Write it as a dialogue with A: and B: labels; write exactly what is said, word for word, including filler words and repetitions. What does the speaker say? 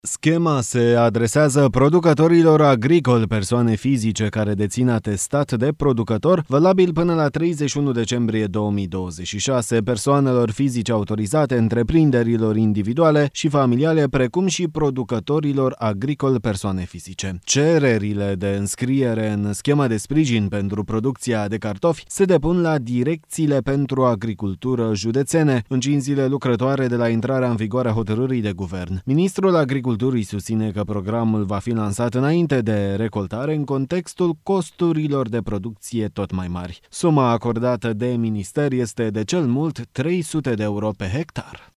A: Schema se adresează producătorilor agricoli, persoane fizice care dețin atestat de producător, valabil până la treizeci și unu decembrie două mii douăzeci și șase, persoanelor fizice autorizate, întreprinderilor individuale și familiale, precum și producătorilor agricoli, persoane fizice. Cererile de înscriere în schema de sprijin pentru producția de cartofi se depun la direcțiile pentru agricultură județene, în cinci zile lucrătoare de la intrarea în vigoare a hotărârii de guvern. Ministrul Agriculturii susține că programul va fi lansat înainte de recoltare în contextul costurilor de producție tot mai mari. Suma acordată de minister este de cel mult trei sute de euro pe hectar.